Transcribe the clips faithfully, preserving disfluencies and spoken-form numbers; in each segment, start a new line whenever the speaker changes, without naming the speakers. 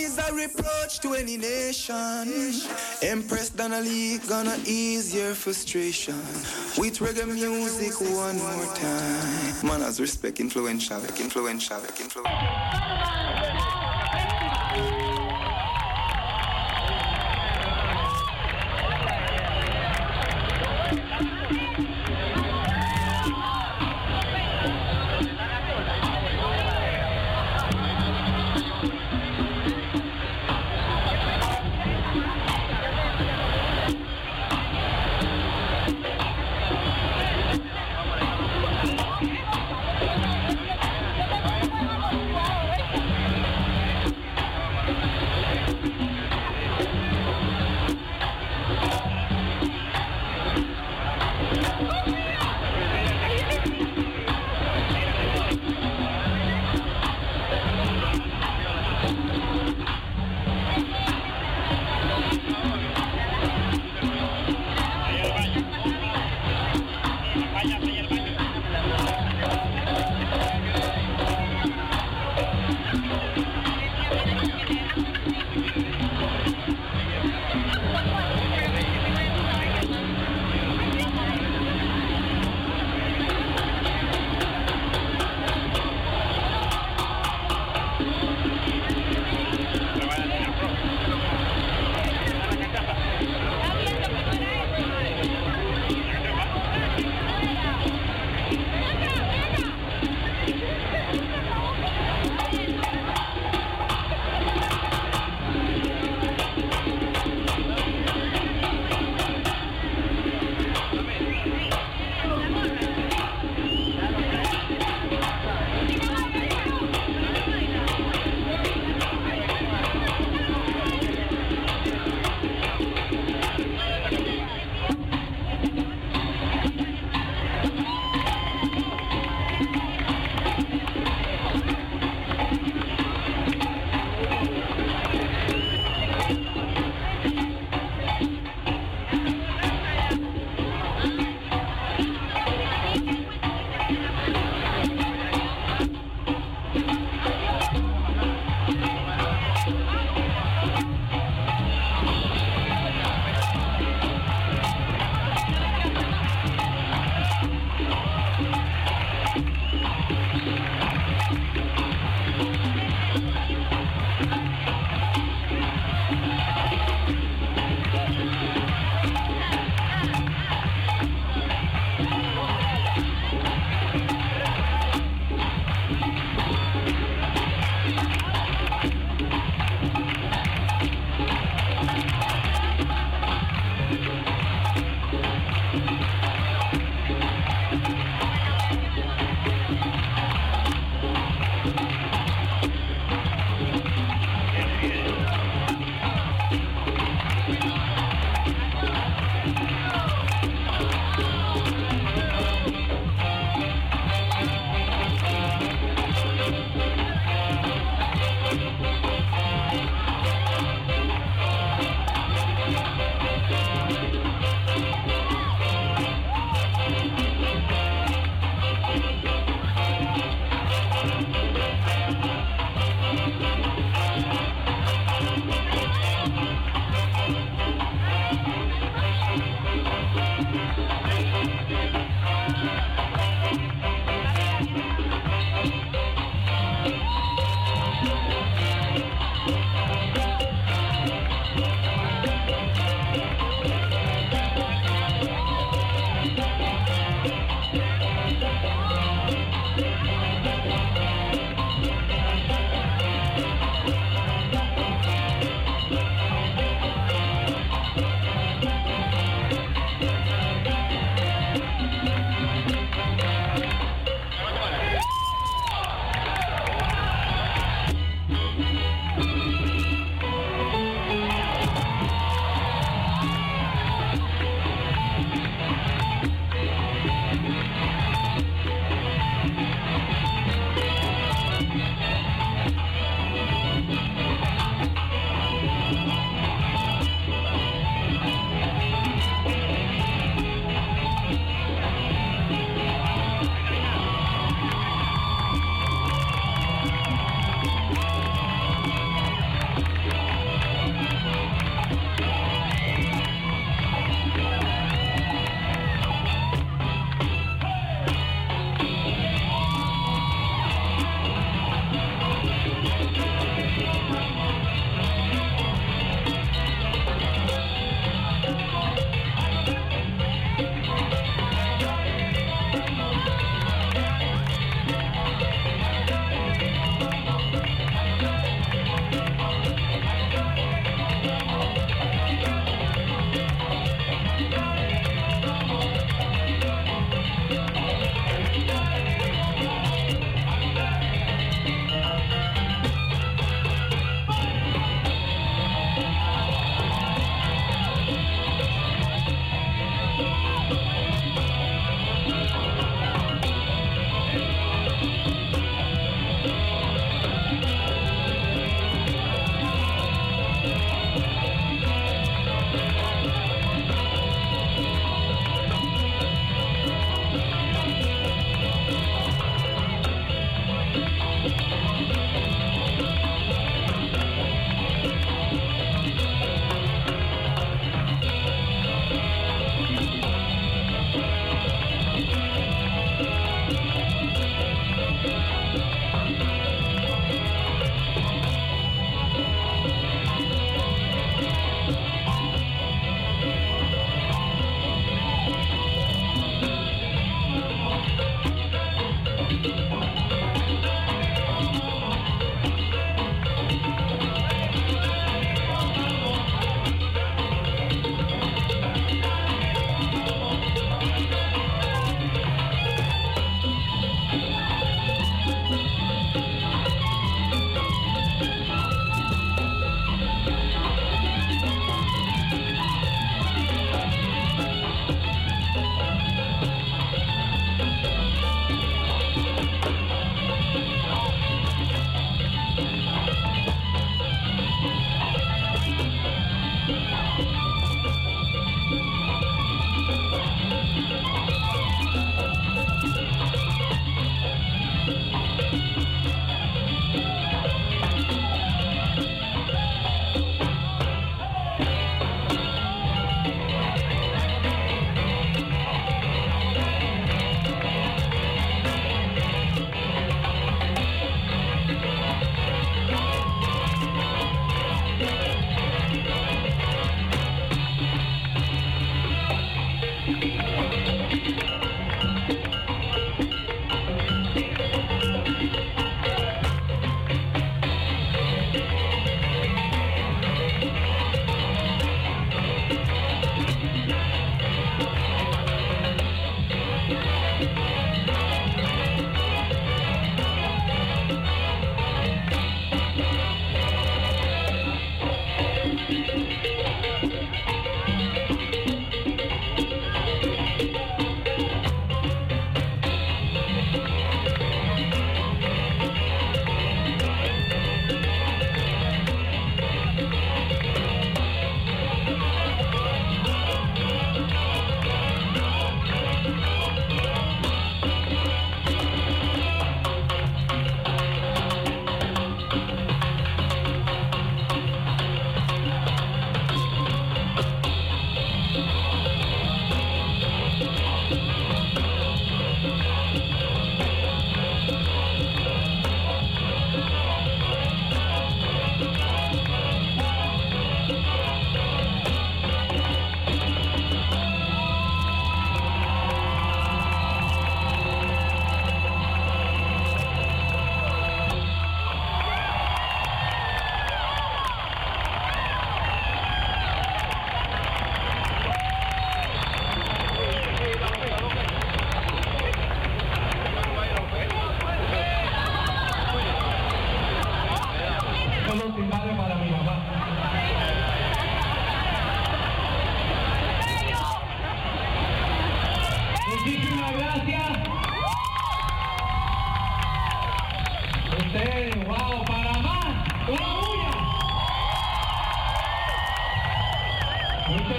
is a reproach to any nation. Empress Donnelly gonna ease your frustration with reggae music one more time. Man has respect, influential, influential, influential.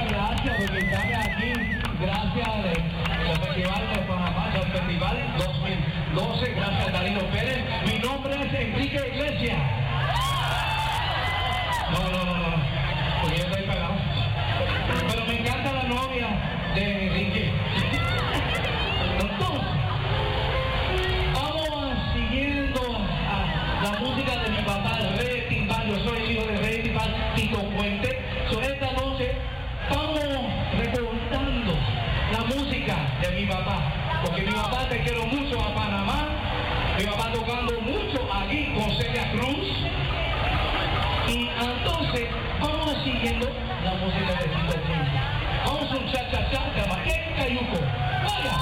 muchas gracias por invitarme aquí. Gracias al Festival de Panamá, del Festival dos mil doce. Gracias a Darío Pérez. Mi nombre es Enrique Iglesias. No, no, no, no. Porque yo estoy pegado. Pero me encanta la novia de Enrique. Entonces, vamos siguiendo a la música de mi papá, el rey de timbal. Yo soy hijo del rey de timbal, Tito Puente. So, esta noche vamos recordando la música de mi papá. Porque mi papá, te quiero mucho a Panamá. Mi papá tocando mucho aquí con Celia Cruz. Y entonces vamos siguiendo la música de Tito Puente. Vamos a un cha-cha-cha de Maquén Cayuco. ¡Vaya!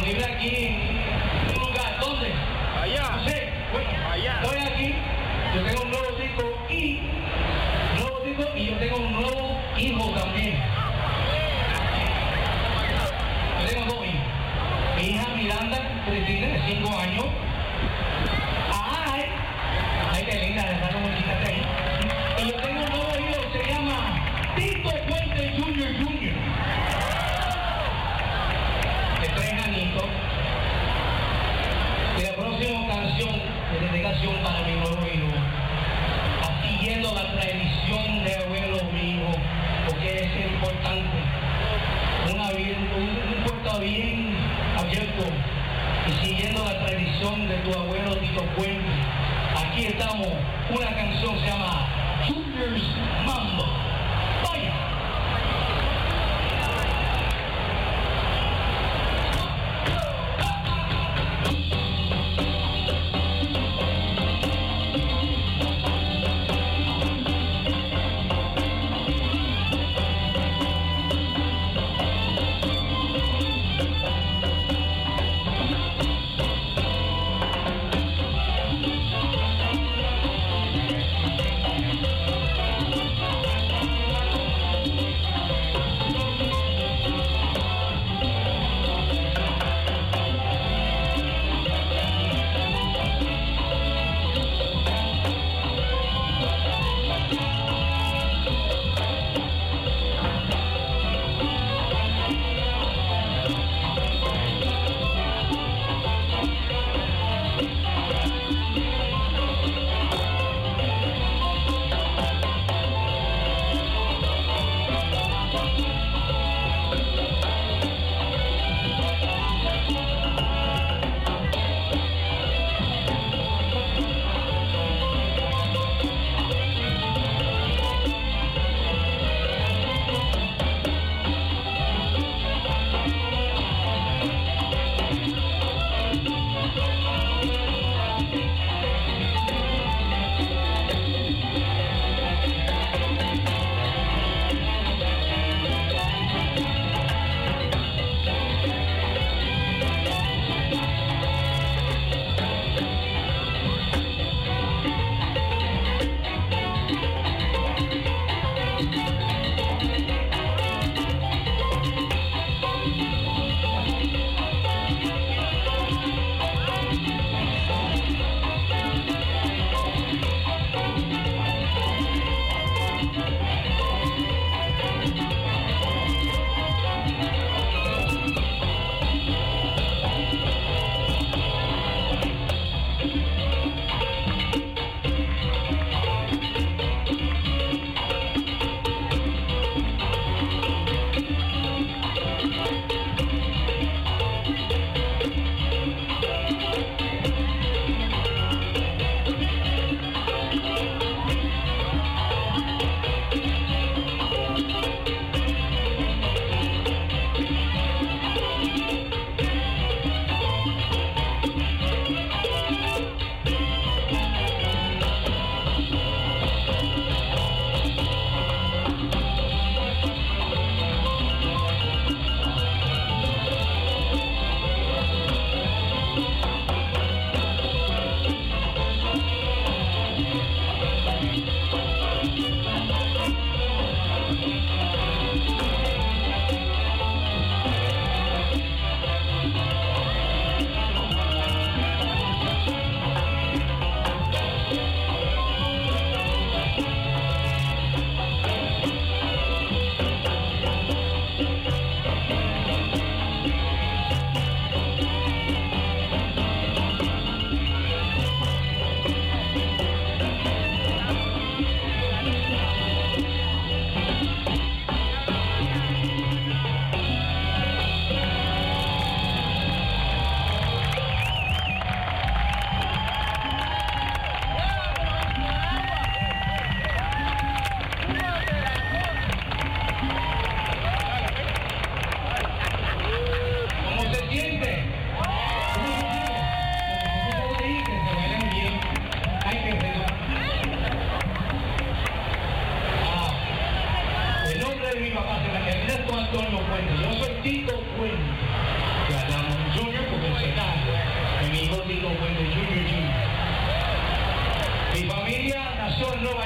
disponible aquí en un lugar. ¿Dónde?
Allá.
No sé. Bueno,
allá.
Estoy aquí. Yo tengo un nuevo disco y nuevo disco y yo tengo un nuevo hijo también. Yo tengo dos hijos. Mi hija Miranda Cristina, de cinco años. Ay, ay, qué linda, le saco muchita ahí. Y yo tengo un nuevo hijo, se llama Tito Puente Junior Junior De tres añitos. Y la próxima canción de dedicación para mi nuevo hijo, siguiendo la tradición de abuelo mío, porque es importante. Una bien, un, un puerto bien abierto y siguiendo la tradición de tu abuelo Tito Puente. Aquí estamos, una canción se llama Junior's Mambo. Vaya.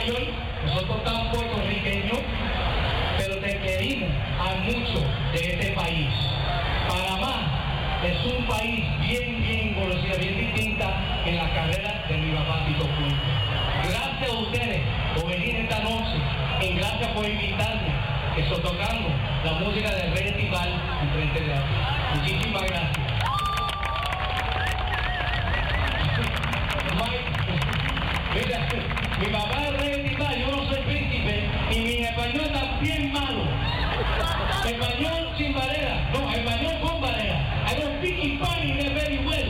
York, nosotros estamos puertorriqueños, pero te queremos a mucho de este país. Panamá es un país bien, bien conocido, bien distinta en la carrera de mi papá Tito Puente. Gracias a ustedes por venir esta noche y gracias por invitarme, que estoy tocando la música de Rey Tibal en frente de aquí. Muchísimas gracias. Mira, mi papá es Rey Tibal, yo no soy príncipe y mi español está bien malo. Español sin barrera, no, español con barrera. I don't speak Spanish very well.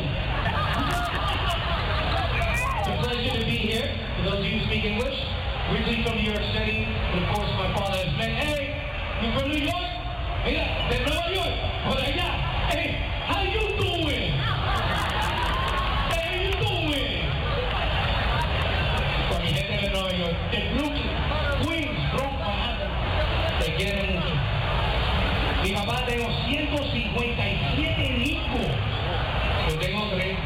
It's a pleasure to be here. For those of you who speak English, originally from New York City, and of course my father has met. Hey, you from New York? Mira, de Nueva York, por allá. Hey, how you doing? Hey, you doing? Con mi gente de Nueva York, de Brooklyn, Queens, Bronx, Manhattan, te quieren mucho. Mi papá tengo ciento cincuenta y siete discos. Yo tengo tres.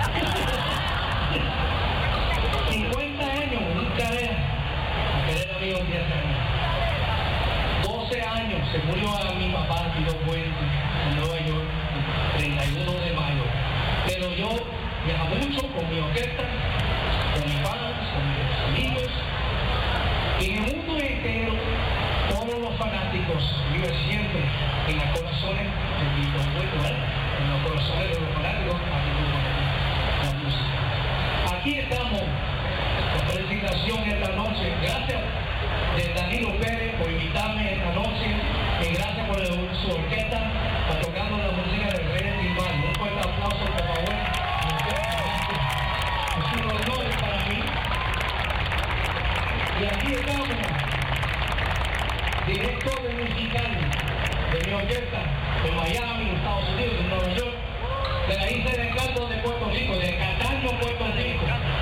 cincuenta años, un carrera. A querer amigos diez años. doce años se murió a mi papá Tito Puente en Nueva York, el treinta y uno de mayo. Pero yo viajo mucho con mi orquesta, con mis padres, con mis amigos. Y en el mundo entero, todos los fanáticos viven siempre en los corazones de Tito Puente, ¿verdad? En los corazones de los fanáticos a Tito Puente, la música. Aquí estamos, la presentación esta noche. Gracias de Danilo Pérez por invitarme esta noche y gracias por el, su orquesta para tocando la música del Rey Tibal. Un fuerte aplauso, por favor. Es un honor para mí. Y aquí estamos, director musical de mi orquesta de Miami, Estados Unidos, de Nueva York, de la isla de Encanto de Puerto Rico, de Cataño, Puerto Rico.